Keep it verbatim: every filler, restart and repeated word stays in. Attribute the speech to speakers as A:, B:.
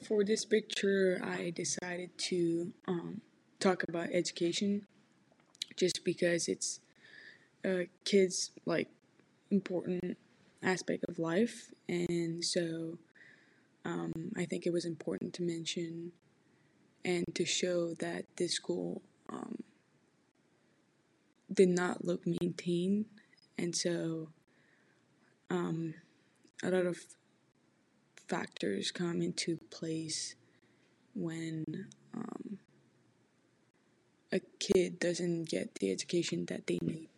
A: For this picture, I decided to um, talk about education just because it's a kid's like important aspect of life, and so um, I think it was important to mention and to show that this school um, did not look maintained, and so um, a lot of factors come into place when um, a kid doesn't get the education that they need.